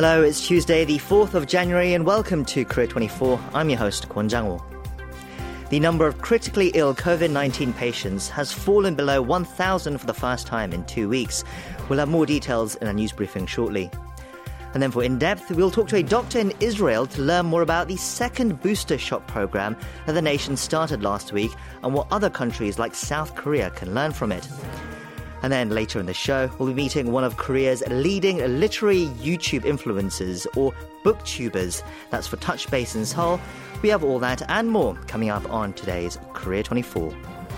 Hello, it's Tuesday, the 4th of January, and welcome to Korea 24. I'm your host, Kwon Jang-ho. The number of critically ill COVID-19 patients has fallen below 1,000 for the first time in 2 weeks. We'll have more details in a news briefing shortly. And then for In-Depth, we'll talk to a doctor in Israel to learn more about the second booster shot program that the nation started last week and what other countries like South Korea can learn from it. And then later in the show, we'll be meeting one of Korea's leading literary YouTube influencers, or booktubers. That's for Touchbase in Seoul. We have all that and more coming up on today's Korea 24.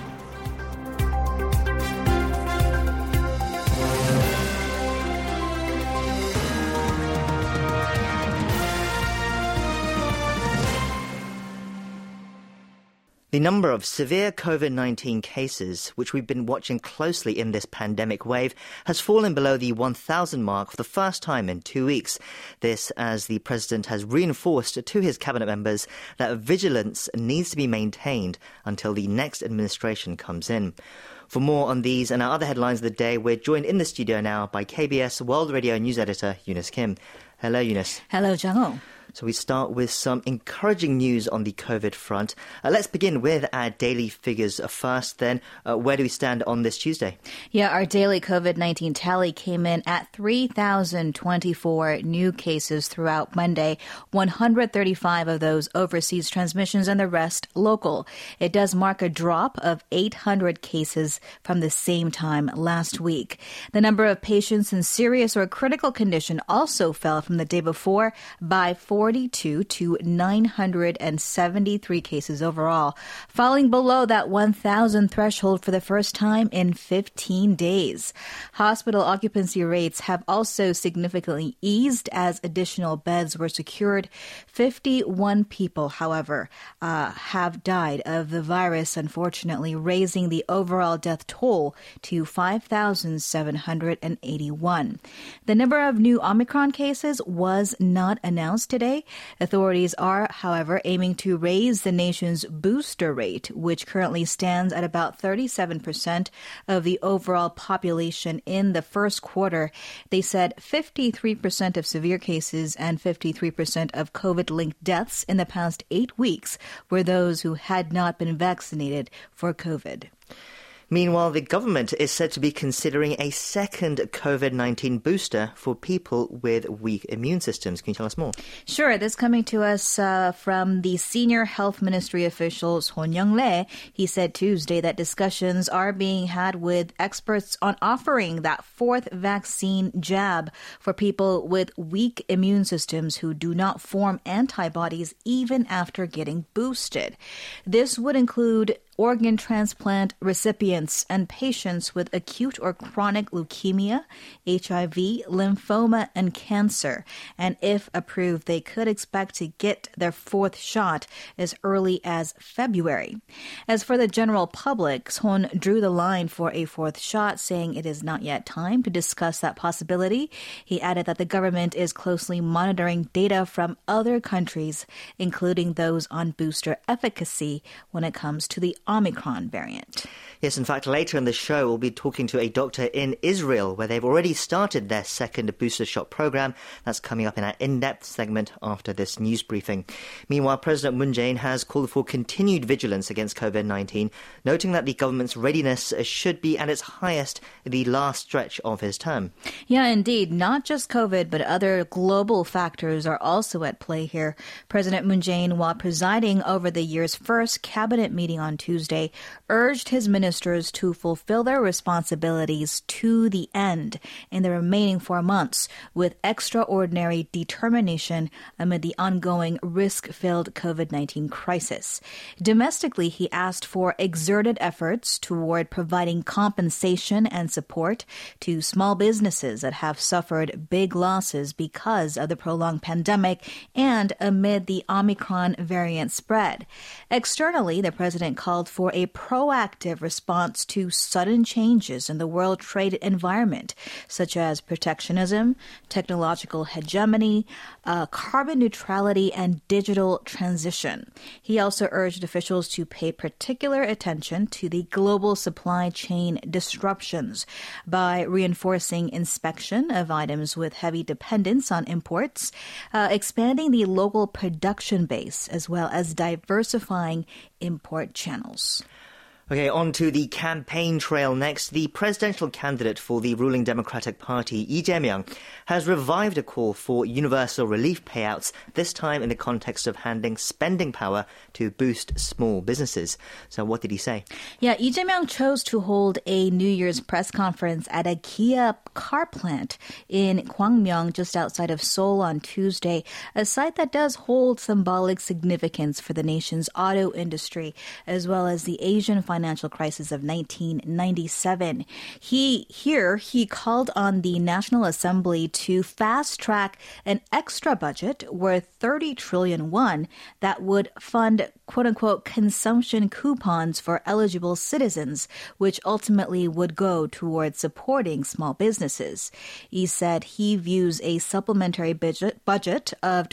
The number of severe COVID-19 cases, which we've been watching closely in this pandemic wave, has fallen below the 1,000 mark for the first time in 2 weeks. This as the president has reinforced to his cabinet members that vigilance needs to be maintained until the next administration comes in. For more on these and our other headlines of the day, we're joined in the studio now by KBS World Radio News Editor Eunice Kim. Hello, Eunice. Hello, Jang-ho. So we start with some encouraging news on the COVID front. Let's begin with our daily figures first. Then, where do we stand on this Tuesday? Yeah, our daily COVID-19 tally came in at 3,024 new cases throughout Monday, 135 of those overseas transmissions and the rest local. It does mark a drop of 800 cases from the same time last week. The number of patients in serious or critical condition also fell from the day before by 42 to 973 cases overall, falling below that 1,000 threshold for the first time in 15 days. Hospital occupancy rates have also significantly eased as additional beds were secured. 51 people, however, have died of the virus, unfortunately, raising the overall death toll to 5,781. The number of new Omicron cases was not announced today. Authorities are, however, aiming to raise the nation's booster rate, which currently stands at about 37% of the overall population in the first quarter. They said 53% of severe cases and 53% of COVID-linked deaths in the past 8 weeks were those who had not been vaccinated for COVID. Meanwhile, the government is said to be considering a second COVID-19 booster for people with weak immune systems. Can you tell us more? Sure. This coming to us from the senior health ministry official, Son Young-rae. He said Tuesday that discussions are being had with experts on offering that fourth vaccine jab for people with weak immune systems who do not form antibodies even after getting boosted. This would include organ transplant recipients and patients with acute or chronic leukemia, HIV, lymphoma, and cancer. And if approved, they could expect to get their fourth shot as early as February. As for the general public, Son drew the line for a fourth shot, saying it is not yet time to discuss that possibility. He added that the government is closely monitoring data from other countries, including those on booster efficacy when it comes to the Omicron variant. Yes, in fact, later in the show, we'll be talking to a doctor in Israel, where they've already started their second booster shot program. That's coming up in our In-Depth segment after this news briefing. Meanwhile, President Moon Jae-in has called for continued vigilance against COVID-19, noting that the government's readiness should be at its highest in the last stretch of his term. Yeah, indeed. Not just COVID, but other global factors are also at play here. President Moon Jae-in, while presiding over the year's first cabinet meeting on Tuesday, urged his ministers to fulfill their responsibilities to the end in the remaining 4 months with extraordinary determination amid the ongoing risk-filled COVID-19 crisis. Domestically, he asked for exerted efforts toward providing compensation and support to small businesses that have suffered big losses because of the prolonged pandemic and amid the Omicron variant spread. Externally, the president called called for a proactive response to sudden changes in the world trade environment, such as protectionism, technological hegemony, carbon neutrality, and digital transition. He also urged officials to pay particular attention to the global supply chain disruptions by reinforcing inspection of items with heavy dependence on imports, expanding the local production base, as well as diversifying import channels. Okay, on to the campaign trail next. The presidential candidate for the ruling Democratic Party, Lee Jae-myung, has revived a call for universal relief payouts, this time in the context of handing spending power to boost small businesses. So what did he say? Yeah, Lee Jae-myung chose to hold a New Year's press conference at a Kia car plant in Gwangmyeong, just outside of Seoul, on Tuesday, a site that does hold symbolic significance for the nation's auto industry, as well as the Asian financial crisis of 1997. He called on the National Assembly to fast-track an extra budget worth 30 trillion won that would fund quote-unquote consumption coupons for eligible citizens, which ultimately would go towards supporting small businesses. He said he views a supplementary budget of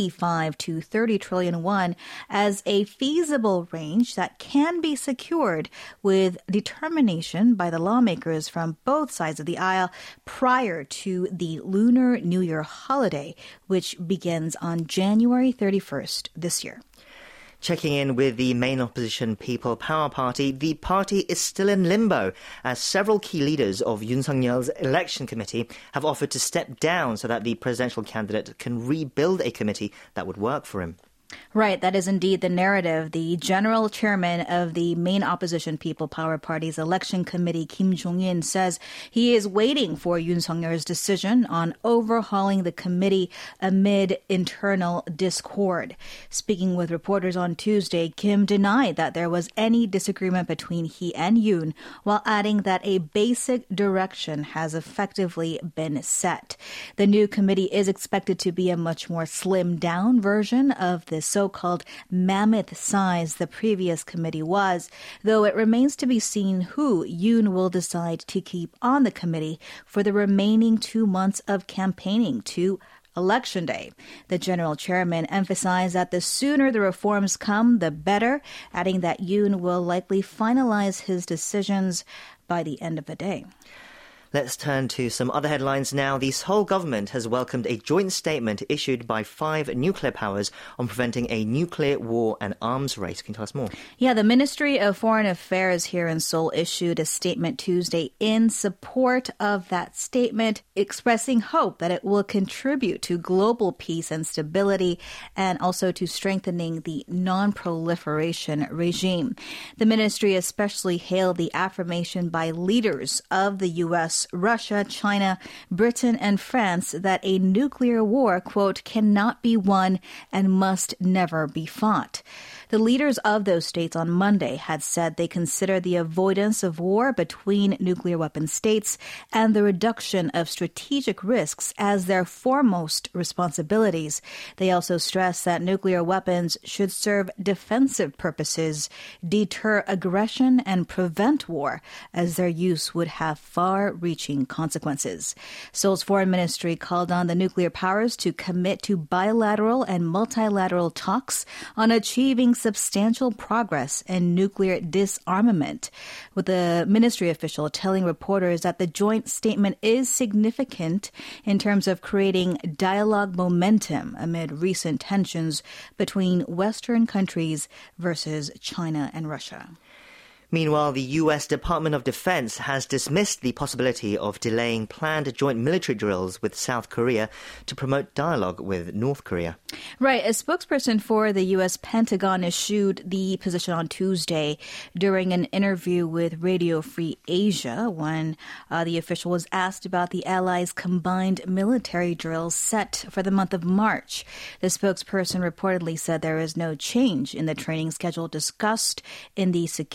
25 to 30 trillion won as a feasible range that can be secured with determination by the lawmakers from both sides of the aisle prior to the Lunar New Year holiday, which begins on January 31st this year. Checking in with the main opposition People Power Party, the party is still in limbo as several key leaders of Yoon Suk-yeol's election committee have offered to step down so that the presidential candidate can rebuild a committee that would work for him. Right, that is indeed the narrative. The general chairman of the main opposition People Power Party's election committee, Kim Jong-in, says he is waiting for Yoon Suk-yeol's decision on overhauling the committee amid internal discord. Speaking with reporters on Tuesday, Kim denied that there was any disagreement between he and Yoon, while adding that a basic direction has effectively been set. The new committee is expected to be a much more slimmed-down version of the so-called mammoth size the previous committee was, though it remains to be seen who Yoon will decide to keep on the committee for the remaining 2 months of campaigning to Election Day. The general chairman emphasized that the sooner the reforms come, the better, adding that Yoon will likely finalize his decisions by the end of the day. Let's turn to some other headlines now. The Seoul government has welcomed a joint statement issued by 5 nuclear powers on preventing a nuclear war and arms race. Can you tell us more? Yeah, the Ministry of Foreign Affairs here in Seoul issued a statement Tuesday in support of that statement, expressing hope that it will contribute to global peace and stability and also to strengthening the non-proliferation regime. The ministry especially hailed the affirmation by leaders of the U.S., Russia, China, Britain, and France that a nuclear war, quote, cannot be won and must never be fought. The leaders of those states on Monday had said they consider the avoidance of war between nuclear weapon states and the reduction of strategic risks as their foremost responsibilities. They also stressed that nuclear weapons should serve defensive purposes, deter aggression, and prevent war, as their use would have far-reaching consequences. Seoul's foreign ministry called on the nuclear powers to commit to bilateral and multilateral talks on achieving substantial progress in nuclear disarmament, with the ministry official telling reporters that the joint statement is significant in terms of creating dialogue momentum amid recent tensions between Western countries versus China and Russia. Meanwhile, the U.S. Department of Defense has dismissed the possibility of delaying planned joint military drills with South Korea to promote dialogue with North Korea. Right. A spokesperson for the U.S. Pentagon issued the position on Tuesday during an interview with Radio Free Asia when the official was asked about the allies' combined military drills set for the month of March. The spokesperson reportedly said there is no change in the training schedule discussed in the Security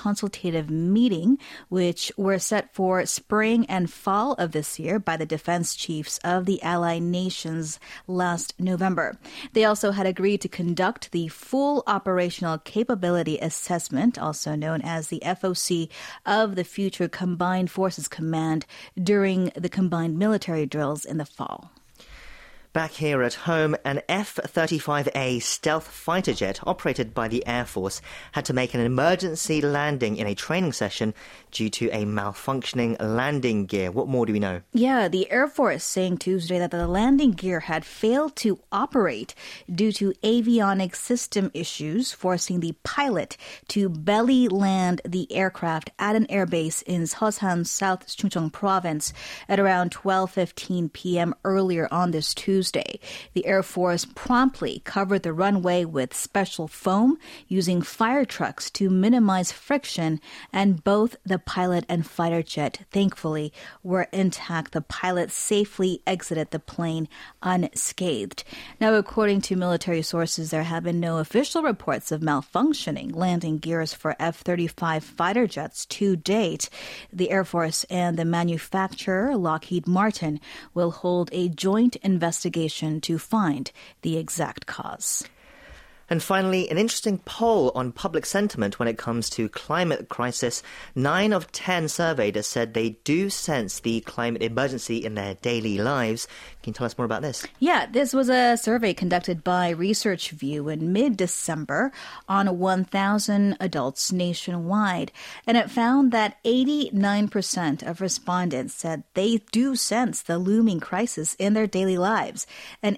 consultative meeting, which were set for spring and fall of this year by the defense chiefs of the allied nations last November. They also had agreed to conduct the full operational capability assessment, also known as the FOC, of the future Combined Forces Command during the combined military drills in the fall. Back here at home, an F-35A stealth fighter jet operated by the Air Force had to make an emergency landing in a training session due to a malfunctioning landing gear. What more do we know? Yeah, the Air Force saying Tuesday that the landing gear had failed to operate due to avionics system issues, forcing the pilot to belly land the aircraft at an airbase in Seosan, South Chungcheong Province at around 12:15 p.m. earlier on this Tuesday. The Air Force promptly covered the runway with special foam using fire trucks to minimize friction, and both the pilot and fighter jet, thankfully, were intact. The pilot safely exited the plane unscathed. Now, according to military sources, there have been no official reports of malfunctioning landing gears for F-35 fighter jets to date. The Air Force and the manufacturer, Lockheed Martin, will hold a joint investigation to find the exact cause. And finally, an interesting poll on public sentiment when it comes to climate crisis. 9 of 10 surveyed said they do sense the climate emergency in their daily lives. Can you tell us more about this? Yeah, this was a survey conducted by ResearchView in mid-December on 1,000 adults nationwide. And it found that 89% of respondents said they do sense the looming crisis in their daily lives. And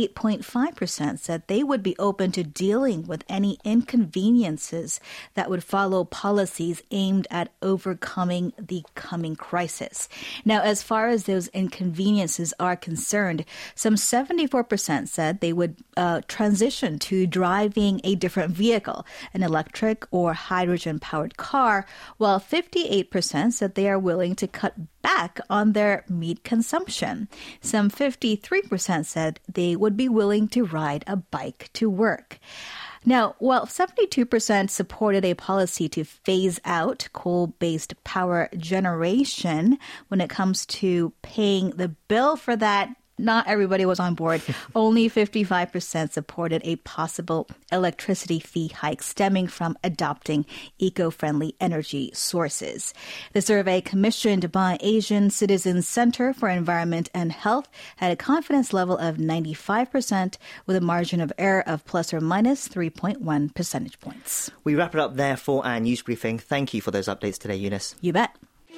88.5% said they would be open to dealing with any inconveniences that would follow policies aimed at overcoming the coming crisis. Now, as far as those inconveniences are concerned, some 74% said they would transition to driving a different vehicle, an electric or hydrogen-powered car, while 58% said they are willing to cut back on their meat consumption. Some 53% said they would be willing to ride a bike to work. Now, while 72% supported a policy to phase out coal-based power generation, when it comes to paying the bill for that, not everybody was on board. Only 55% supported a possible electricity fee hike stemming from adopting eco-friendly energy sources. The survey, commissioned by Asian Citizens Center for Environment and Health, had a confidence level of 95% with a margin of error of plus or minus 3.1 percentage points. We wrap it up there for our news briefing. Thank you for those updates today, Eunice. You bet.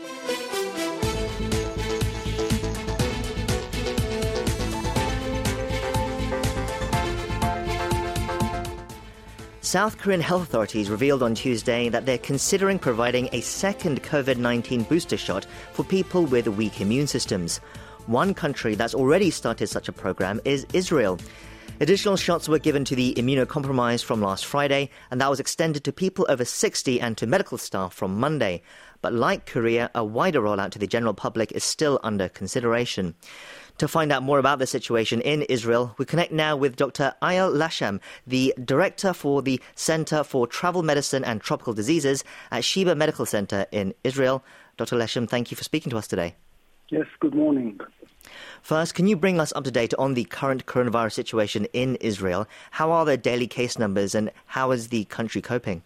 South Korean health authorities revealed on Tuesday that they're considering providing a second COVID-19 booster shot for people with weak immune systems. One country that's already started such a program is Israel. Additional shots were given to the immunocompromised from last Friday, and that was extended to people over 60 and to medical staff from Monday. But like Korea, a wider rollout to the general public is still under consideration. To find out more about the situation in Israel, we connect now with Dr. Eyal Lasham, the director for the Center for Travel Medicine and Tropical Diseases at Sheba Medical Center in Israel. Dr. Lasham, thank you for speaking to us today. Yes, good morning. First, can you bring us up to date on the current coronavirus situation in Israel? How are the daily case numbers and how is the country coping?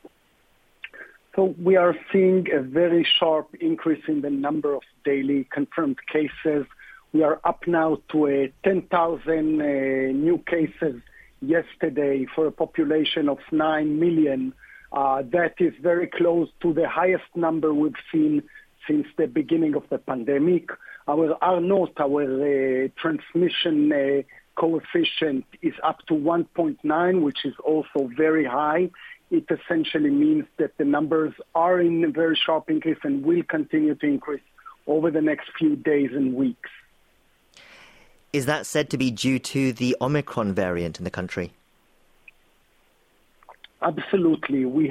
So we are seeing a very sharp increase in the number of daily confirmed cases. We are up now to 10,000 new cases yesterday for a population of 9 million. That is very close to the highest number we've seen since the beginning of the pandemic. Our R0, our transmission coefficient, is up to 1.9, which is also very high. It essentially means that the numbers are in a very sharp increase and will continue to increase over the next few days and weeks. Is that said to be due to the Omicron variant in the country? Absolutely. We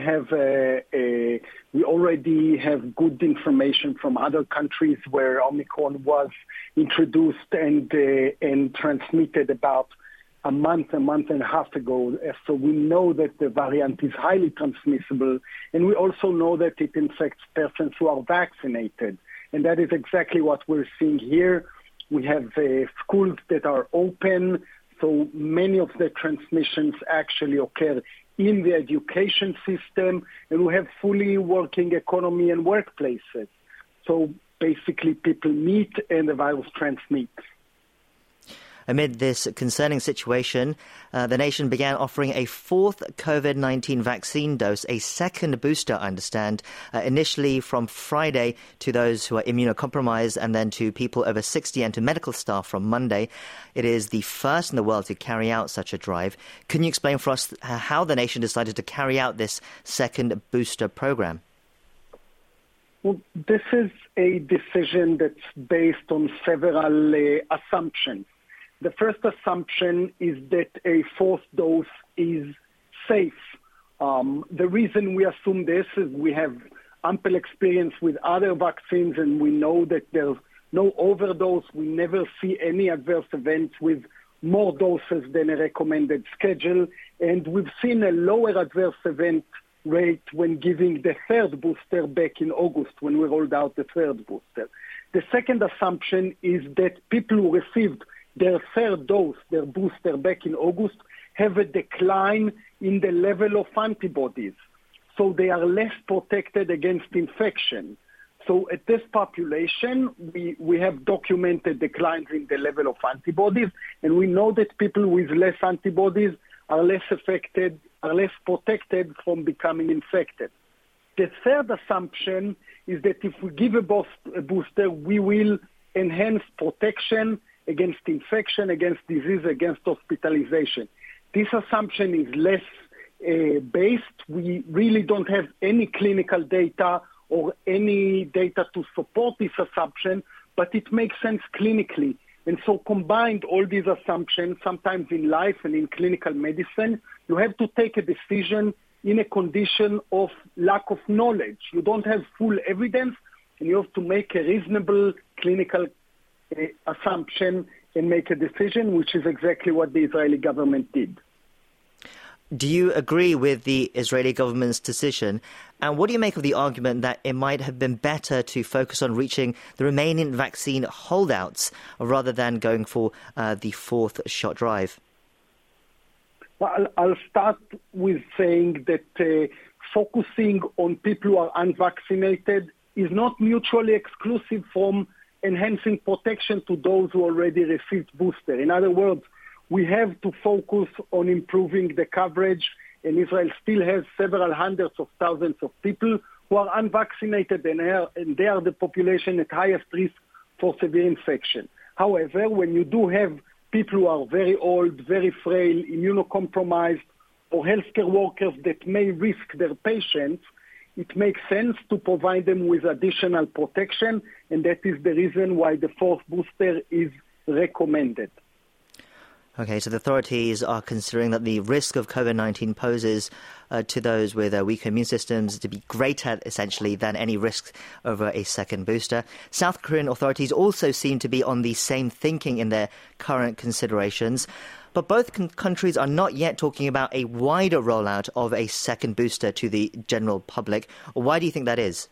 already have good information from other countries where Omicron was introduced and transmitted about a month and a half ago. So we know that the variant is highly transmissible, and we also know that it infects persons who are vaccinated. And that is exactly what we're seeing here. We have schools that are open, so many of the transmissions actually occur in the education system, and we have fully working economy and workplaces. So basically people meet and the virus transmits. Amid this concerning situation, the nation began offering a fourth COVID-19 vaccine dose, a second booster, I understand, initially from Friday to those who are immunocompromised and then to people over 60 and to medical staff from Monday. It is the first in the world to carry out such a drive. Can you explain for us how the nation decided to carry out this second booster program? Well, this is a decision that's based on several assumptions. The first assumption is that a fourth dose is safe. The reason we assume this is we have ample experience with other vaccines, and we know that there's no overdose. We never see any adverse events with more doses than a recommended schedule, and we've seen a lower adverse event rate when giving the third booster back in August when we rolled out the third booster. The second assumption is that people who received their third dose, their booster back in August, have a decline in the level of antibodies. So they are less protected against infection. So at this population, we have documented declines in the level of antibodies, and we know that people with less antibodies are less affected, are less protected from becoming infected. The third assumption is that if we give a booster, we will enhance protection against infection, against disease, against hospitalization. This assumption is less based. We really don't have any clinical data or any data to support this assumption, but it makes sense clinically. And so combined all these assumptions, sometimes in life and in clinical medicine, you have to take a decision in a condition of lack of knowledge. You don't have full evidence, and you have to make a reasonable clinical assumption and make a decision, which is exactly what the Israeli government did. Do you agree with the Israeli government's decision? And what do you make of the argument that it might have been better to focus on reaching the remaining vaccine holdouts rather than going for the fourth shot drive? Well, I'll start with saying that focusing on people who are unvaccinated is not mutually exclusive from enhancing protection to those who already received booster. In other words, we have to focus on improving the coverage, and Israel still has several hundreds of thousands of people who are unvaccinated, and they are the population at highest risk for severe infection. However, when you do have people who are very old, very frail, immunocompromised, or healthcare workers that may risk their patients, it makes sense to provide them with additional protection, and that is the reason why the fourth booster is recommended. Okay, so the authorities are considering that the risk of COVID-19 poses to those with weaker immune systems to be greater, essentially, than any risk over a second booster. South Korean authorities also seem to be on the same thinking in their current considerations. But both countries are not yet talking about a wider rollout of a second booster to the general public. Why do you think that is?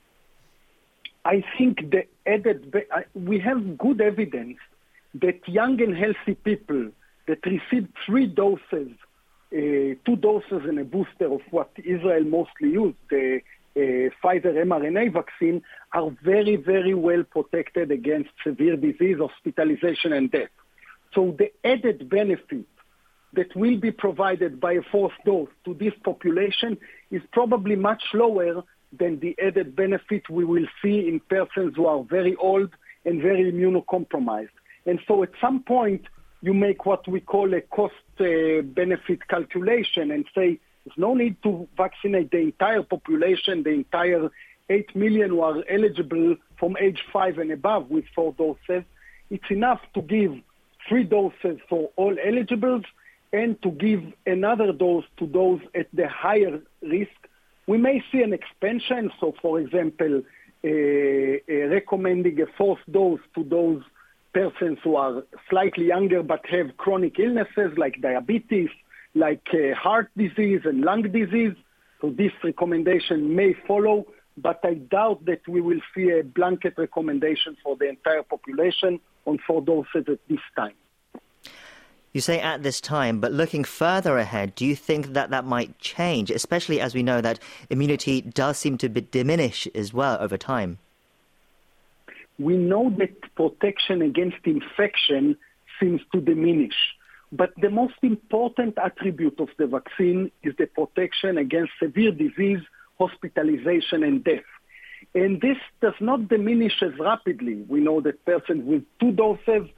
I think we have good evidence that young and healthy people that received 3 doses, 2 doses and a booster of what Israel mostly used, the Pfizer mRNA vaccine, are very, very well protected against severe disease, hospitalization, and death. So the added benefit that will be provided by a fourth dose to this population is probably much lower than the added benefit we will see in persons who are very old and very immunocompromised. And so at some point, you make what we call a cost-benefit calculation and say there's no need to vaccinate the entire population, the entire 8 million who are eligible from age 5 and above with 4 doses. It's enough to give 3 doses for all eligibles and to give another dose to those at the higher risk. We may see an expansion, so for example, recommending a fourth dose to those persons who are slightly younger but have chronic illnesses like diabetes, like heart disease and lung disease. So this recommendation may follow, but I doubt that we will see a blanket recommendation for the entire population on 4 doses at this time. You say at this time, but looking further ahead, do you think that that might change, especially as we know that immunity does seem to diminish as well over time? We know that protection against infection seems to diminish. But the most important attribute of the vaccine is the protection against severe disease, hospitalization, and death. And this does not diminish as rapidly. We know that persons with 2 doses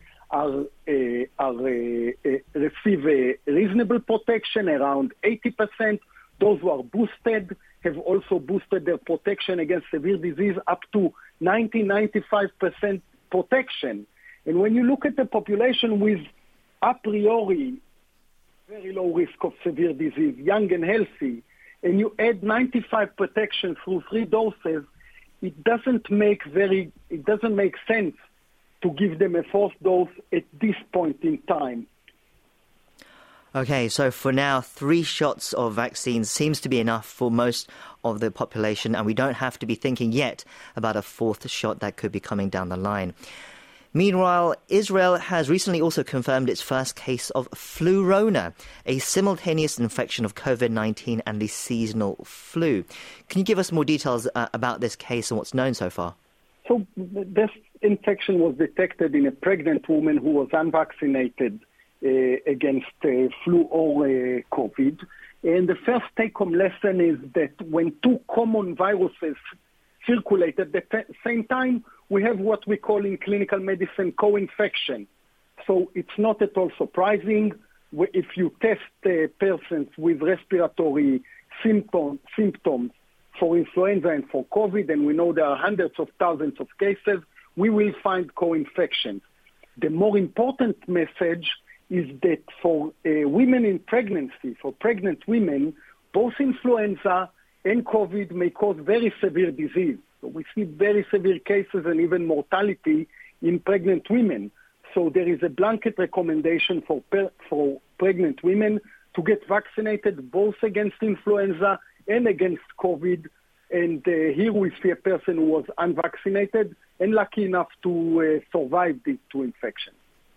receive a reasonable protection, around 80%. Those who are boosted have also boosted their protection against severe disease up to 90-95% protection. And when you look at the population with a priori very low risk of severe disease, young and healthy, and you add 95 protection through 3 doses, it doesn't make sense to give them a 4th dose at this point in time. Okay, so for now, 3 shots of vaccine seems to be enough for most of the population, and we don't have to be thinking yet about a 4th shot that could be coming down the line. Meanwhile, Israel has recently also confirmed its first case of flurona, a simultaneous infection of COVID-19 and the seasonal flu. Can you give us more details about this case and what's known so far? So this infection was detected in a pregnant woman who was unvaccinated against flu or COVID. And the first take-home lesson is that when 2 common viruses circulate at the same time, we have what we call in clinical medicine co-infection. So it's not at all surprising. If you test persons with respiratory symptoms for influenza and for COVID, and we know there are hundreds of thousands of cases, we will find co-infections. The more important message is that for women in pregnancy, for pregnant women, both influenza and COVID may cause very severe disease. So we see very severe cases and even mortality in pregnant women. So there is a blanket recommendation for pregnant women to get vaccinated both against influenza and against COVID. And here we see a person who was unvaccinated and lucky enough to survive these 2 infections.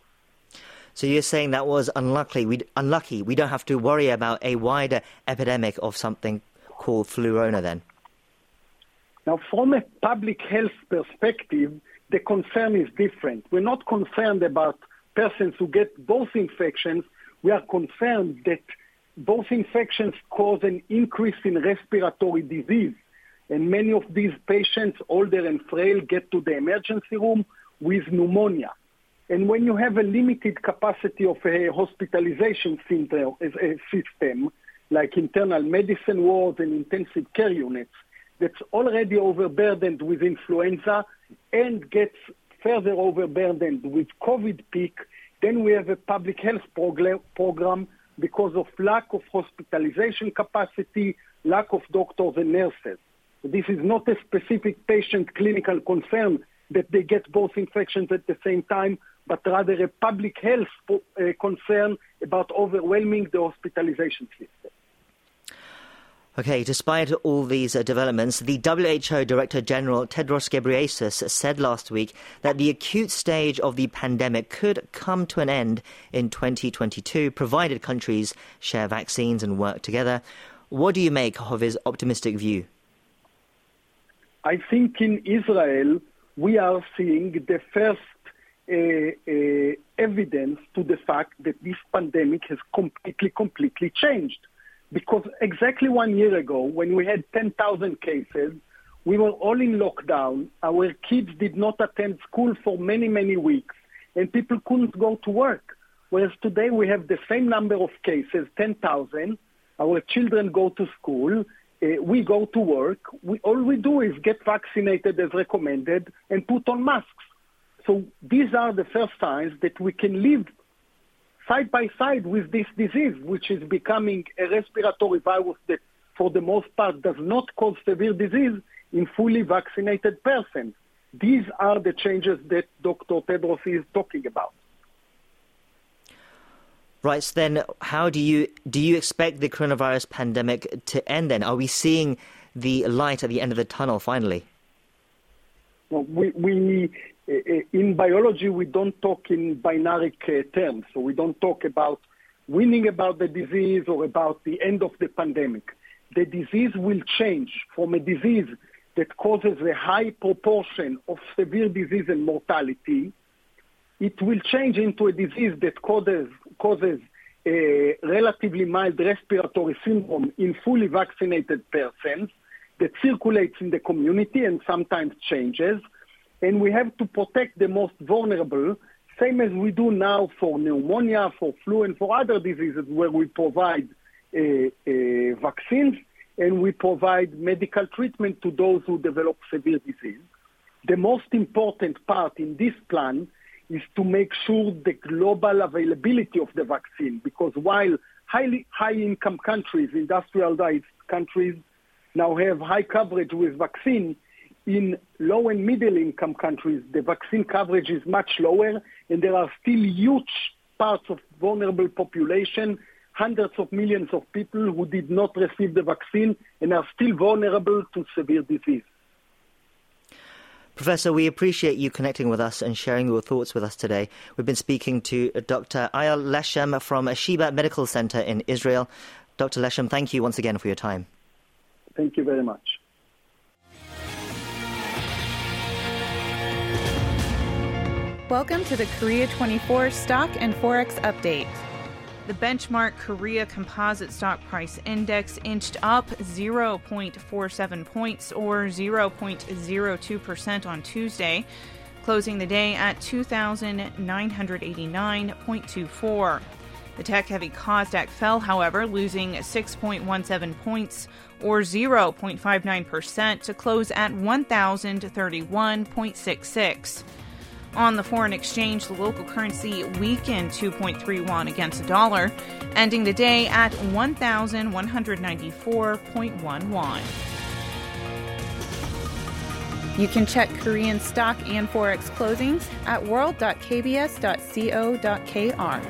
So you're saying that was unlucky. We don't have to worry about a wider epidemic of something called flurona then? Now, from a public health perspective, the concern is different. We're not concerned about persons who get both infections. We are concerned that both infections cause an increase in respiratory disease. And many of these patients, older and frail, get to the emergency room with pneumonia. And when you have a limited capacity of a hospitalization system, like internal medicine wards and intensive care units, that's already overburdened with influenza and gets further overburdened with COVID peak, then we have a public health program because of lack of hospitalization capacity, lack of doctors and nurses. This is not a specific patient clinical concern that they get both infections at the same time, but rather a public health concern about overwhelming the hospitalization system. Okay, despite all these developments, the WHO Director General Tedros Ghebreyesus said last week that the acute stage of the pandemic could come to an end in 2022, provided countries share vaccines and work together. What do you make of his optimistic view? I think in Israel, we are seeing the first evidence to the fact that this pandemic has completely changed. Because exactly 1 year ago, when we had 10,000 cases, we were all in lockdown. Our kids did not attend school for many, many weeks, and people couldn't go to work. Whereas today we have the same number of cases, 10,000. Our children go to school. We go to work. All we do is get vaccinated as recommended and put on masks. So these are the first signs that we can live side by side with this disease, which is becoming a respiratory virus that for the most part does not cause severe disease in fully vaccinated persons. These are the changes that Dr. Tedros is talking about. Right, so then how do you expect the coronavirus pandemic to end then? Are we seeing the light at the end of the tunnel finally? Well, we in biology, we don't talk in binary terms. So we don't talk about winning about the disease or about the end of the pandemic. The disease will change from a disease that causes a high proportion of severe disease and mortality. It will change into a disease that causes a relatively mild respiratory syndrome in fully vaccinated persons that circulates in the community and sometimes changes. And we have to protect the most vulnerable, same as we do now for pneumonia, for flu, and for other diseases where we provide vaccines and we provide medical treatment to those who develop severe disease. The most important part in this plan is to make sure the global availability of the vaccine, because while high-income countries, industrialized countries, now have high coverage with vaccine, in low and middle-income countries, the vaccine coverage is much lower, and there are still huge parts of vulnerable population, hundreds of millions of people who did not receive the vaccine and are still vulnerable to severe disease. Professor, we appreciate you connecting with us and sharing your thoughts with us today. We've been speaking to Dr. Eyal Leshem from Sheba Medical Center in Israel. Dr. Leshem, thank you once again for your time. Thank you very much. Welcome to the Korea 24 Stock and Forex Update. The benchmark Korea Composite Stock Price Index inched up 0.47 points or 0.02% on Tuesday, closing the day at 2,989.24. The tech-heavy Kosdaq fell, however, losing 6.17 points or 0.59% to close at 1,031.66. On the foreign exchange, the local currency weakened 2.31 against the dollar, ending the day at 1,194.11. You can check Korean stock and forex closings at world.kbs.co.kr.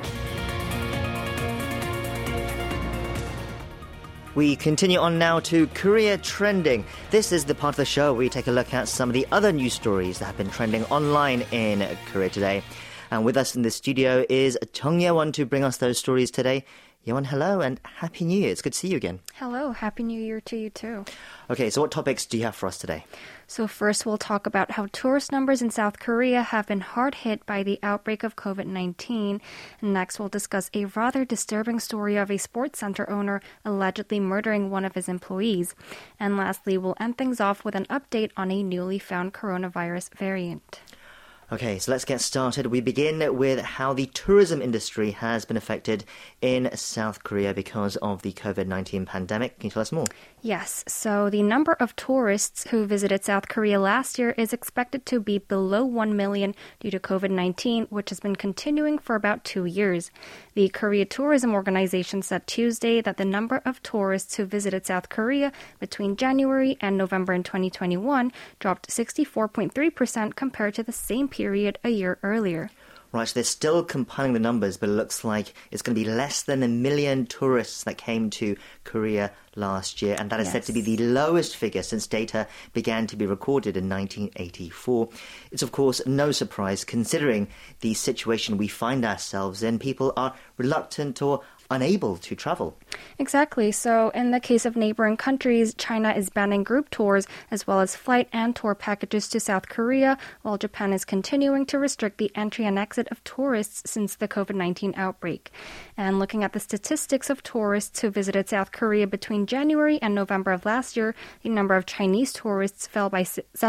We continue on now to Korea Trending. This is the part of the show where we take a look at some of the other news stories that have been trending online in Korea today. And with us in the studio is Chung Ye-won to bring us those stories today. Ye-won, hello and Happy New Year. It's good to see you again. Hello, Happy New Year to you too. Okay, so what topics do you have for us today? So first we'll talk about how tourist numbers in South Korea have been hard hit by the outbreak of COVID-19. And next we'll discuss a rather disturbing story of a sports center owner allegedly murdering one of his employees. And lastly, we'll end things off with an update on a newly found coronavirus variant. Okay, so let's get started. We begin with how the tourism industry has been affected in South Korea because of the COVID-19 pandemic. Can you tell us more? Yes, so the number of tourists who visited South Korea last year is expected to be below 1 million due to COVID-19, which has been continuing for about 2 years. The Korea Tourism Organization said Tuesday that the number of tourists who visited South Korea between January and November in 2021 dropped 64.3% compared to the same period a year earlier. Right, so they're still compiling the numbers, but it looks like it's going to be less than 1 million tourists that came to Korea last year, and that is said to be the lowest figure since data began to be recorded in 1984. It's, of course, no surprise considering the situation we find ourselves in. People are reluctant or unable to travel. Exactly. So in the case of neighboring countries, China is banning group tours as well as flight and tour packages to South Korea, while Japan is continuing to restrict the entry and exit of tourists since the COVID-19 outbreak. And looking at the statistics of tourists who visited South Korea between January and November of last year, the number of Chinese tourists fell by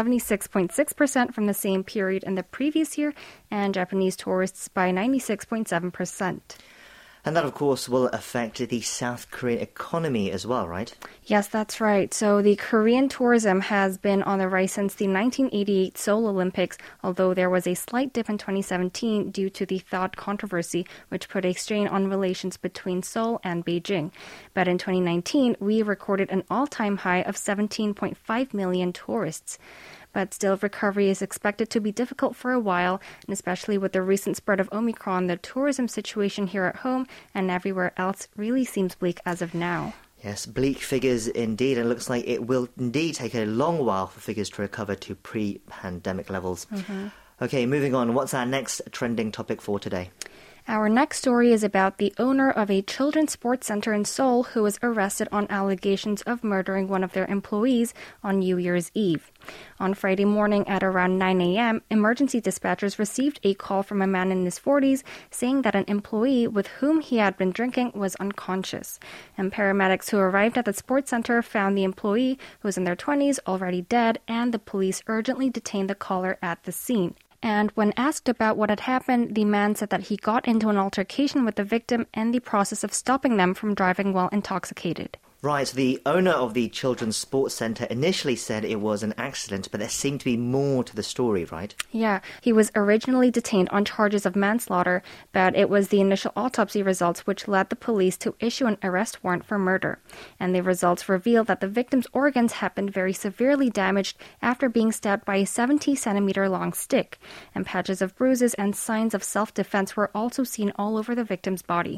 76.6% from the same period in the previous year, and Japanese tourists by 96.7%. And that, of course, will affect the South Korean economy as well, right? Yes, that's right. So the Korean tourism has been on the rise since the 1988 Seoul Olympics, although there was a slight dip in 2017 due to the THAAD controversy, which put a strain on relations between Seoul and Beijing. But in 2019, we recorded an all-time high of 17.5 million tourists. but still recovery is expected to be difficult for a while, and especially with the recent spread of Omicron, the tourism situation here at home and everywhere else really seems bleak as of now. Yes, bleak figures indeed, and it looks like it will indeed take a long while for figures to recover to pre-pandemic levels. Okay, moving on. What's our next trending topic for today? Our next story is about the owner of a children's sports center in Seoul who was arrested on allegations of murdering one of their employees on New Year's Eve. On Friday morning at around 9 a.m., emergency dispatchers received a call from a man in his 40s saying that an employee with whom he had been drinking was unconscious. And paramedics who arrived at the sports center found the employee, who was in their 20s, already dead, and the police urgently detained the caller at the scene. And when asked about what had happened, the man said that he got into an altercation with the victim in the process of stopping them from driving while intoxicated. Right, so the owner of the children's sports centre initially said it was an accident, but there seemed to be more to the story, right? Yeah, he was originally detained on charges of manslaughter, but it was the initial autopsy results which led the police to issue an arrest warrant for murder. And the results revealed that the victim's organs had been very severely damaged after being stabbed by a 70-centimeter long stick, and patches of bruises and signs of self-defense were also seen all over the victim's body.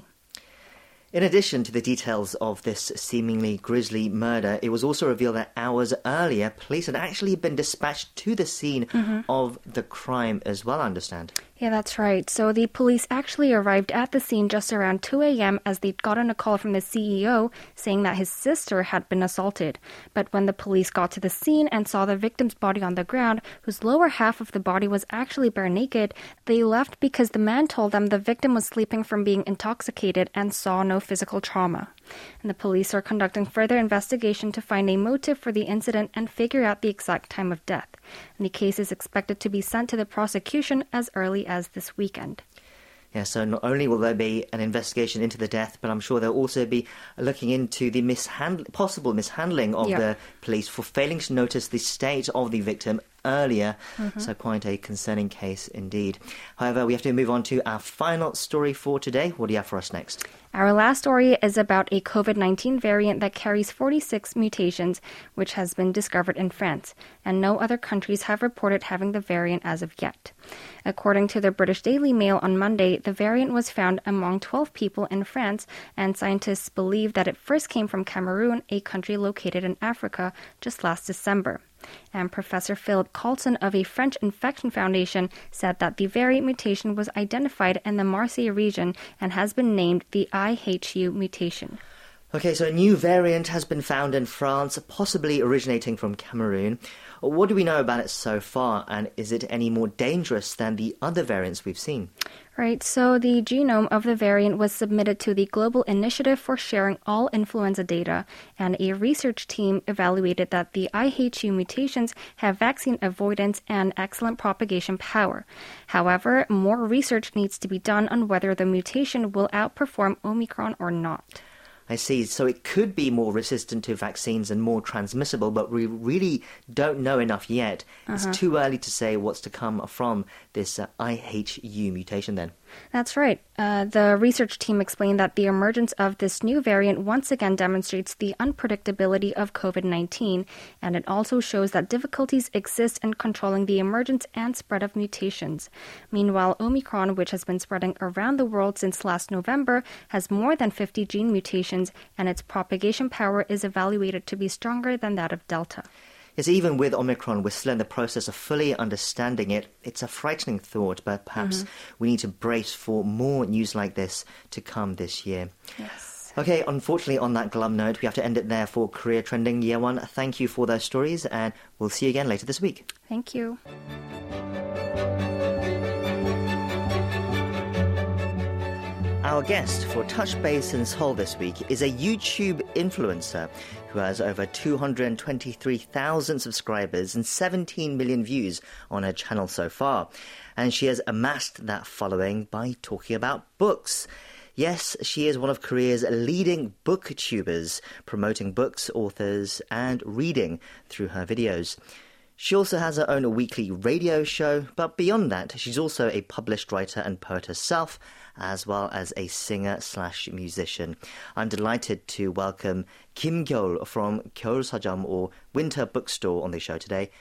In addition to the details of this seemingly grisly murder, it was also revealed that hours earlier, police had actually been dispatched to the scene of the crime as well, I understand. Yeah, that's right. So the police actually arrived at the scene just around 2 a.m. as they'd gotten a call from the CEO saying that his sister had been assaulted. But when the police got to the scene and saw the victim's body on the ground, whose lower half of the body was actually bare naked, they left because the man told them the victim was sleeping from being intoxicated and saw no physical trauma. And the police are conducting further investigation to find a motive for the incident and figure out the exact time of death. And the case is expected to be sent to the prosecution as early as this weekend. Yeah, so not only will there be an investigation into the death, but I'm sure they'll also be looking into the possible mishandling of the police for failing to notice the state of the victim earlier. So quite a concerning case indeed. However, we have to move on to our final story for today. What do you have for us next? Our last story is about a COVID-19 variant that carries 46 mutations, which has been discovered in France, and no other countries have reported having the variant as of yet. According to the British Daily Mail on Monday, the variant was found among 12 people in France, and scientists believe that it first came from Cameroon, a country located in Africa, just last December. And Professor Philip Colson of a French Infection Foundation said that the variant mutation was identified in the Marseille region and has been named the IHU mutation. Okay, so a new variant has been found in France, possibly originating from Cameroon. What do we know about it so far, and is it any more dangerous than the other variants we've seen? Right, so the genome of the variant was submitted to the Global Initiative for Sharing All Influenza Data, and a research team evaluated that the IHU mutations have vaccine avoidance and excellent propagation power. However, more research needs to be done on whether the mutation will outperform Omicron or not. I see. So it could be more resistant to vaccines and more transmissible, but we really don't know enough yet. It's too early to say what's to come from this IHU mutation then. That's right. The research team explained that the emergence of this new variant once again demonstrates the unpredictability of COVID-19, and it also shows that difficulties exist in controlling the emergence and spread of mutations. Meanwhile, Omicron, which has been spreading around the world since last November, has more than 50 gene mutations, and its propagation power is evaluated to be stronger than that of Delta. Yes, even with Omicron, we're still in the process of fully understanding it. It's a frightening thought, but perhaps we need to brace for more news like this to come this year. Yes. Okay, unfortunately, on that glum note, we have to end it there for Korea Trending Year 1. Thank you for those stories, and we'll see you again later this week. Thank you. Our guest for Touch Base in Seoul this week is a YouTube influencer who has over 223,000 subscribers and 17 million views on her channel so far. And she has amassed that following by talking about books. Yes, she is one of Korea's leading booktubers, promoting books, authors, and reading through her videos. She also has her own weekly radio show, but beyond that, she's also a published writer and poet herself, as well as a singer/musician. I'm delighted to welcome Kim Gyeol from Gyeolsajam, or Winter Bookstore, on the show today.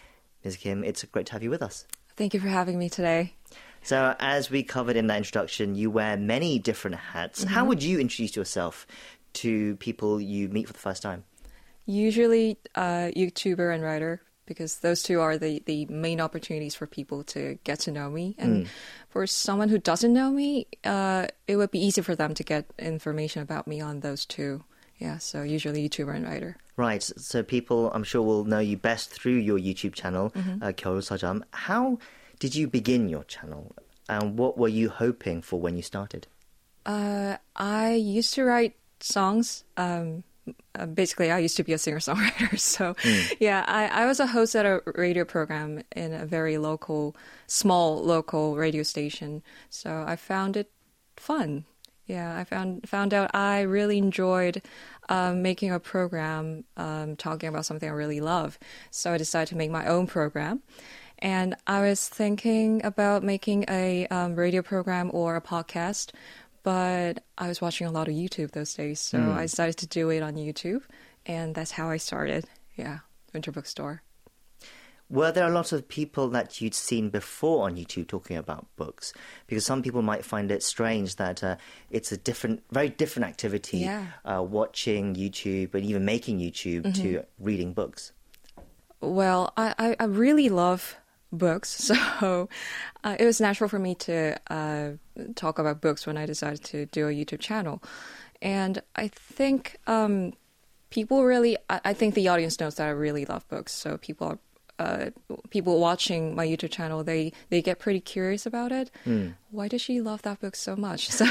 Ms. Kim, it's great to have you with us. Thank you for having me today. So, as we covered in that introduction, you wear many different hats. Mm-hmm. How would you introduce yourself to people you meet for the first time? Usually YouTuber and writer, because those two are the main opportunities for people to get to know me. And for someone who doesn't know me, it would be easy for them to get information about me on those two. Yeah, so usually YouTuber and writer. Right, so people, I'm sure, will know you best through your YouTube channel, Kyoru Sajam. How did you begin your channel, and what were you hoping for when you started? I used to write songs. Basically, I used to be a singer-songwriter. So, yeah, I was a host at a radio program in a very small local radio station. So I found it fun. Yeah, I found out I really enjoyed making a program talking about something I really love. So I decided to make my own program. And I was thinking about making a radio program or a podcast, but I was watching a lot of YouTube those days. So I decided to do it on YouTube. And that's how I started. Yeah, Winter Bookstore. Were there a lot of people that you'd seen before on YouTube talking about books? Because some people might find it strange that it's a very different activity, watching YouTube and even making YouTube to reading books. Well, I really love books, so it was natural for me to talk about books when I decided to do a YouTube channel. And I think I think the audience knows that I really love books, so people watching my YouTube channel, they get pretty curious about it. Why does she love that book so much? So,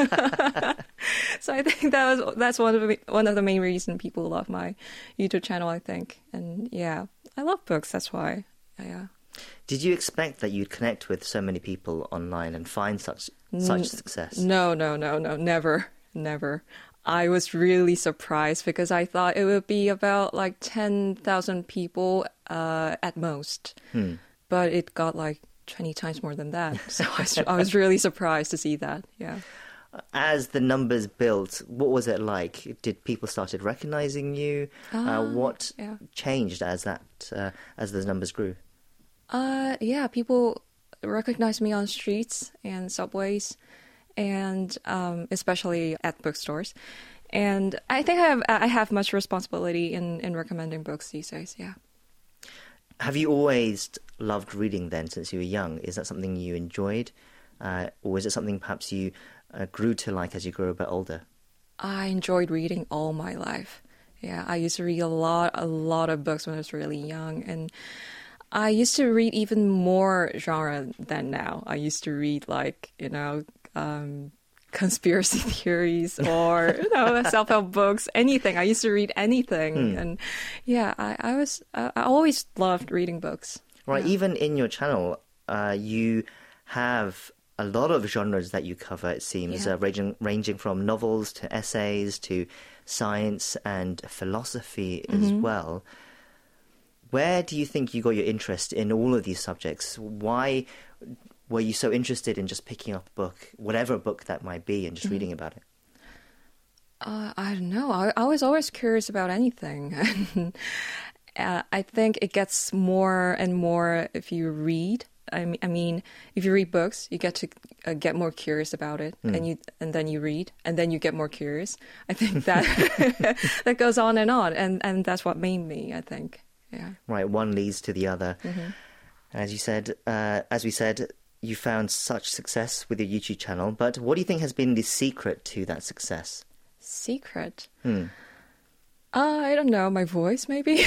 so I think that's one of the main reasons people love my YouTube channel, I think. And yeah, I love books. That's why. Yeah. Did you expect that you'd connect with so many people online and find such success? No, never. I was really surprised because I thought it would be about like 10,000 people at most. But it got like 20 times more than that. So I was really surprised to see that. Yeah. As the numbers built, what was it like? Did people started recognizing you? What changed as those numbers grew? Yeah, people recognize me on streets and subways, and especially at bookstores. And I think I have much responsibility in recommending books these days, yeah. Have you always loved reading then since you were young? Is that something you enjoyed? Or is it something perhaps you grew to like as you grew a bit older? I enjoyed reading all my life. Yeah, I used to read a lot of books when I was really young, and I used to read even more genre than now. I used to read conspiracy theories or self-help books, anything. I used to read anything, and yeah, I always loved reading books. Right, yeah. Even in your channel, you have a lot of genres that you cover. It seems ranging from novels to essays to science and philosophy as well. Where do you think you got your interest in all of these subjects? Why were you so interested in just picking up a book, whatever book that might be, and just reading about it? I don't know. I was always curious about anything. I think it gets more and more if you read. I mean, if you read books, you get to get more curious about it, and then you read, and then you get more curious. I think that that goes on, and that's what made me, I think. Yeah. Right, one leads to the other. As we said, you found such success with your YouTube channel, but what do you think has been the secret to that success? Secret? I don't know, my voice maybe?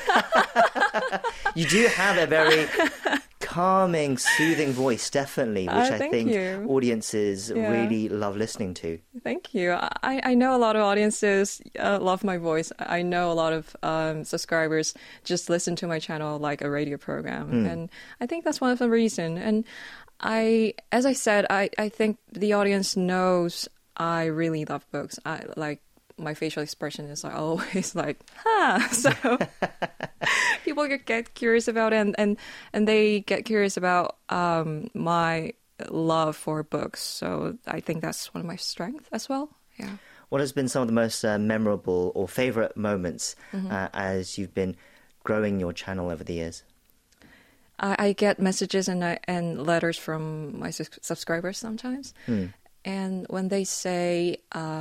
You do have a very calming, soothing voice, definitely, which I think audiences really love listening to. Thank you. I know a lot of audiences love my voice. I know a lot of subscribers just listen to my channel like a radio program. And I think that's one of the reasons. And as I said, I think the audience knows I really love books. My facial expression is always like, so people get curious about it, and they get curious about my love for books. So I think that's one of my strengths as well. Yeah. What has been some of the most memorable or favorite moments as you've been growing your channel over the years? I get messages and letters from my subscribers sometimes. And when they say,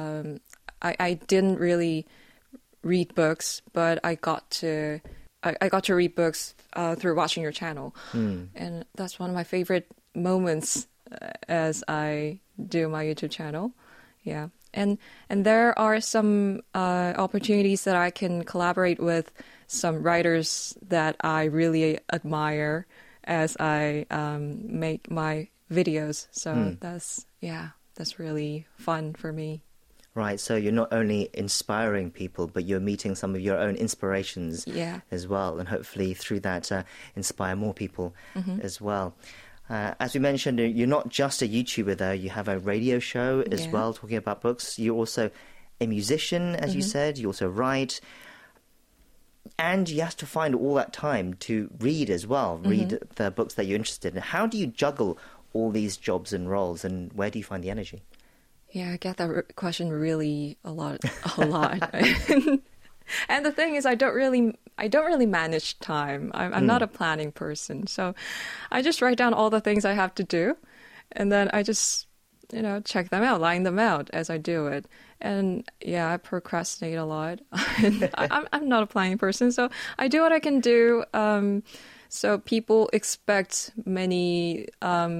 I didn't really read books, but I got to read books through watching your channel. And that's one of my favorite moments as I do my YouTube channel. Yeah. And there are some opportunities that I can collaborate with some writers that I really admire as I make my videos. So that's really fun for me. Right, so you're not only inspiring people, but you're meeting some of your own inspirations as well, and hopefully through that inspire more people as well. As we mentioned, you're not just a YouTuber, though. You have a radio show as well, talking about books. You're also a musician, as you said. You also write. And you have to find all that time to read as well, read the books that you're interested in. How do you juggle all these jobs and roles, and where do you find the energy? Yeah, I get that question really a lot. And the thing is, I don't really manage time. I'm not a planning person, so I just write down all the things I have to do, and then I just check them out, line them out as I do it. And yeah, I procrastinate a lot. I'm not a planning person, so I do what I can do. So people expect many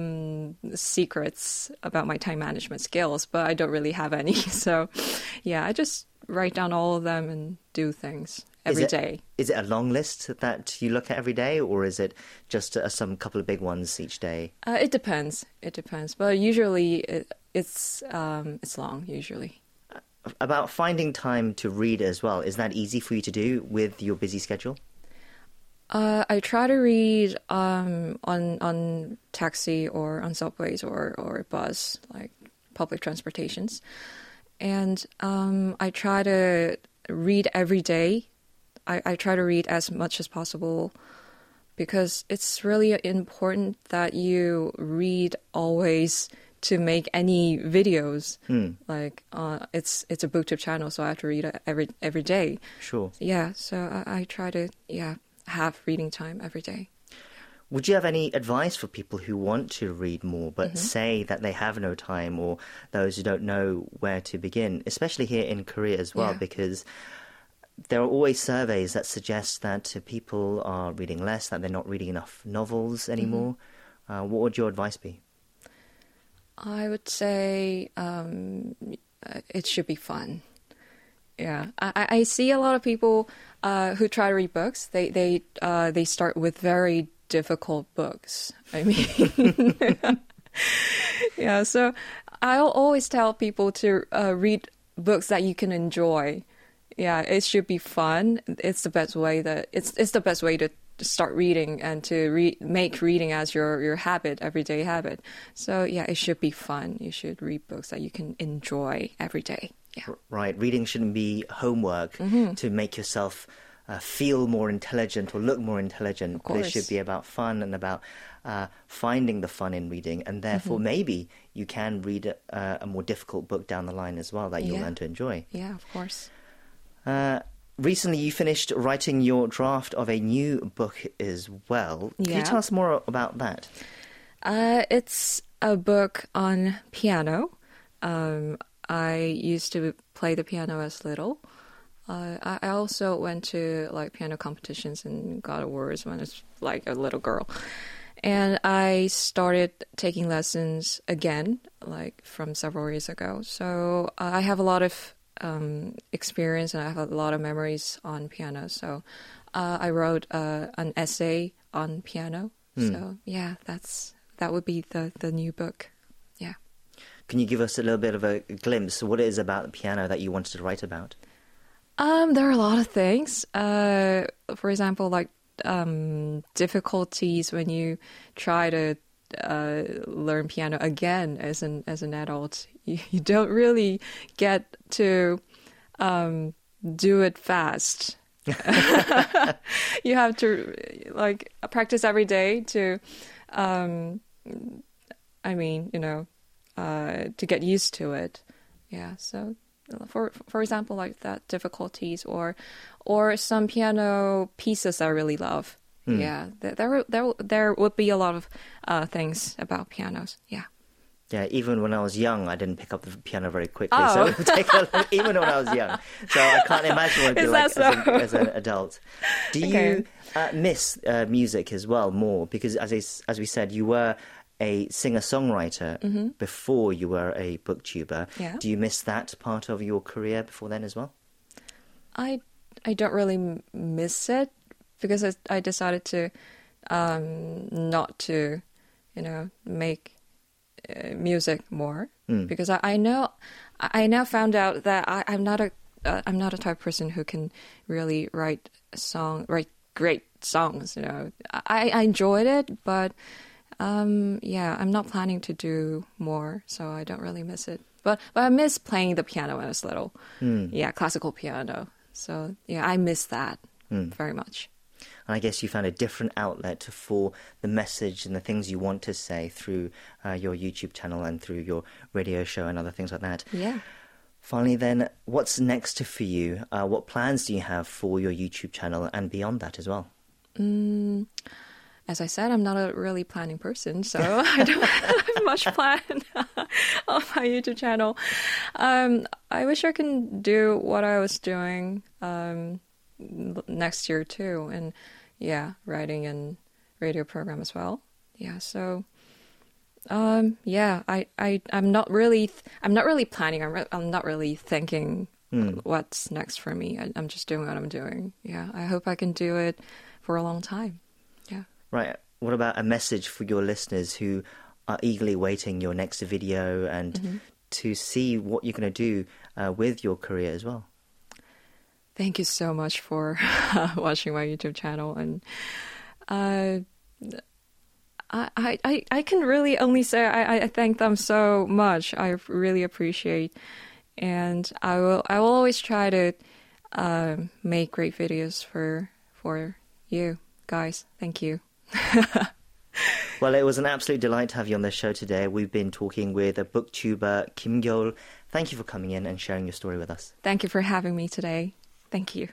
secrets about my time management skills, but I don't really have any. So yeah, I just write down all of them and do things every day. Is it a long list that you look at every day, or is it just some couple of big ones each day? It depends. But usually it's long, usually. About finding time to read as well, is that easy for you to do with your busy schedule? I try to read on taxi or on subways or bus, like public transportations. And I try to read every day. I try to read as much as possible because it's really important that you read always to make any videos. Like it's a BookTube channel, so I have to read every day. Sure. Yeah, so I try to have reading time every day. Would you have any advice for people who want to read more but say that they have no time, or those who don't know where to begin, especially here in Korea as well, because there are always surveys that suggest that people are reading less, that they're not reading enough novels anymore. What would your advice be? I would say it should be fun. Yeah, I see a lot of people who try to read books. They start with very difficult books. I mean, yeah. So I'll always tell people to read books that you can enjoy. Yeah, it should be fun. It's the best way it's the best way to start reading and to make reading as your habit, everyday habit. So yeah, it should be fun. You should read books that you can enjoy every day. Yeah. Right. Reading shouldn't be homework to make yourself feel more intelligent or look more intelligent. But it should be about fun and about finding the fun in reading. And therefore, maybe you can read a more difficult book down the line as well that you'll learn to enjoy. Yeah, of course. Recently, you finished writing your draft of a new book as well. Can you tell us more about that? It's a book on piano. I used to play the piano as little. I also went to piano competitions and got awards when I was a little girl. And I started taking lessons again, from several years ago. So I have a lot of experience and I have a lot of memories on piano. So I wrote an essay on piano. So yeah, that would be the new book. Yeah. Can you give us a little bit of a glimpse of what it is about the piano that you wanted to write about? There are a lot of things. For example, difficulties when you try to learn piano again as an adult. You don't really get to do it fast. You have to practice every day to to get used to it. Yeah, so for example, that difficulties or some piano pieces I really love. Yeah, there would be a lot of things about pianos. Yeah. Yeah, even when I was young, I didn't pick up the piano very quickly. So it would take even when I was young. So I can't imagine what it'd be like as an adult. Do you miss music as well more? Because as we said, you were a singer-songwriter before you were a booktuber. Yeah. Do you miss that part of your career before then as well? I don't really miss it because I decided to not to, make music more because I now found out that I'm not a type of person who can really write great songs. I enjoyed it, but I'm not planning to do more, so I don't really miss it. But I miss playing the piano when I was little. Yeah, classical piano. So yeah, I miss that very much. And I guess you found a different outlet for the message and the things you want to say through your YouTube channel and through your radio show and other things like that. Yeah. Finally, then, what's next for you? What plans do you have for your YouTube channel and beyond that as well? As I said, I'm not a really planning person, so I don't have much plan on my YouTube channel. I wish I can do what I was doing next year too, and writing and radio program as well. Yeah, so I'm not really planning. I'm not really thinking what's next for me. I'm just doing what I'm doing. Yeah, I hope I can do it for a long time. Yeah. Right. What about a message for your listeners who are eagerly waiting your next video and to see what you're going to do with your career as well? Thank you so much for watching my YouTube channel, and I can really only say I thank them so much. I really appreciate, and I will always try to make great videos for you guys. Thank you. Well, it was an absolute delight to have you on the show today. We've been talking with a booktuber, Kim Gyeol. Thank you for coming in and sharing your story with us. Thank you for having me today. Thank you.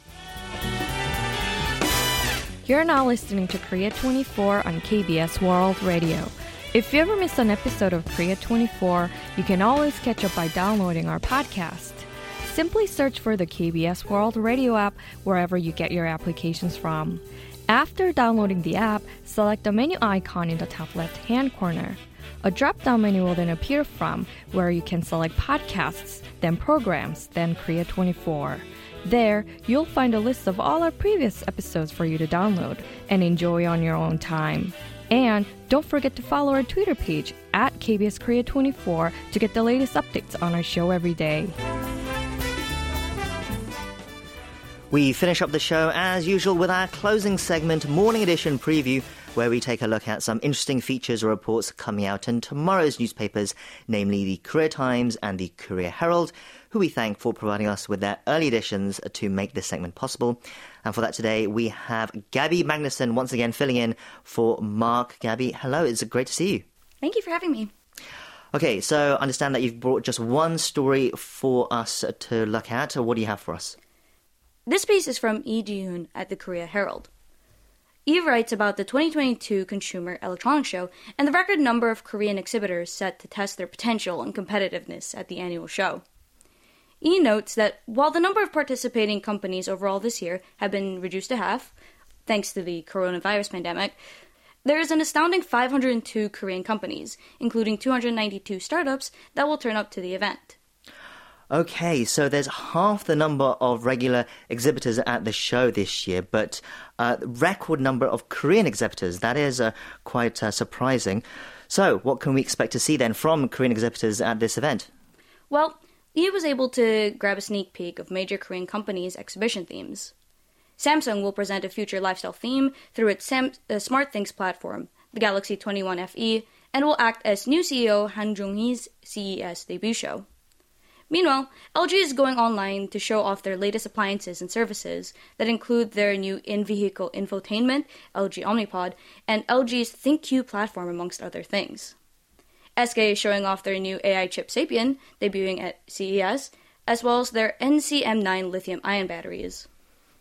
You're now listening to Korea 24 on KBS World Radio. If you ever miss an episode of Korea 24, you can always catch up by downloading our podcast. Simply search for the KBS World Radio app wherever you get your applications from. After downloading the app, select the menu icon in the top left-hand corner. A drop-down menu will then appear from where you can select podcasts, then programs, then Korea 24. There, you'll find a list of all our previous episodes for you to download and enjoy on your own time. And don't forget to follow our Twitter page at KBS Korea 24 to get the latest updates on our show every day. We finish up the show, as usual, with our closing segment, Morning Edition Preview, where we take a look at some interesting features or reports coming out in tomorrow's newspapers, namely the Korea Times and the Korea Herald, who we thank for providing us with their early editions to make this segment possible. And for that today, we have Gabby Magnuson once again filling in for Mark. Gabby, hello, it's great to see you. Thank you for having me. Okay, so I understand that you've brought just one story for us to look at. What do you have for us? This piece is from Lee Ji-hoon at the Korea Herald. Lee writes about the 2022 Consumer Electronics Show and the record number of Korean exhibitors set to test their potential and competitiveness at the annual show. Lee notes that while the number of participating companies overall this year have been reduced to half, thanks to the coronavirus pandemic, there is an astounding 502 Korean companies, including 292 startups, that will turn up to the event. Okay, so there's half the number of regular exhibitors at the show this year, but record number of Korean exhibitors. That is quite surprising. So what can we expect to see then from Korean exhibitors at this event? Well, Lee was able to grab a sneak peek of major Korean companies' exhibition themes. Samsung will present a future lifestyle theme through its SmartThings platform, the Galaxy 21 FE, and will act as new CEO Han Jung-hee's CES debut show. Meanwhile, LG is going online to show off their latest appliances and services that include their new in-vehicle infotainment, LG Omnipod, and LG's ThinkQ platform, amongst other things. SK is showing off their new AI chip Sapien, debuting at CES, as well as their NCM9 lithium-ion batteries.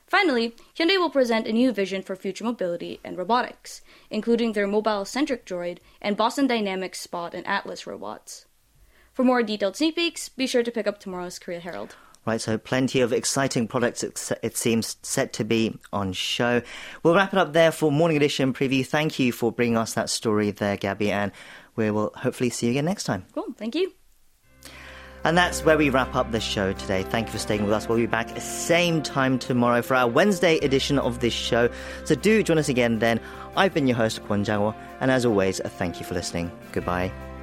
Finally, Hyundai will present a new vision for future mobility and robotics, including their mobile-centric droid and Boston Dynamics Spot and Atlas robots. For more detailed sneak peeks, be sure to pick up tomorrow's Korea Herald. Right, so plenty of exciting products, it seems, set to be on show. We'll wrap it up there for Morning Edition Preview. Thank you for bringing us that story there, Gabby, and we will hopefully see you again next time. Cool, thank you. And that's where we wrap up the show today. Thank you for staying with us. We'll be back same time tomorrow for our Wednesday edition of this show. So do join us again then. I've been your host, Kwon Jang-woo, and as always, thank you for listening. Goodbye.